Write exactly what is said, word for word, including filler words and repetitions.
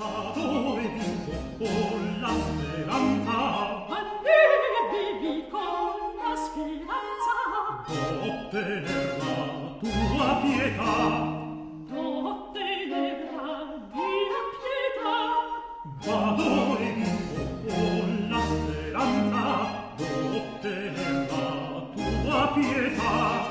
vado e vivo con la speranza. Vivi con la speranza d'ottener la tua pietà, d'ottener la mia pietà. vado e vivo con la speranza d'ottener la tua pietà.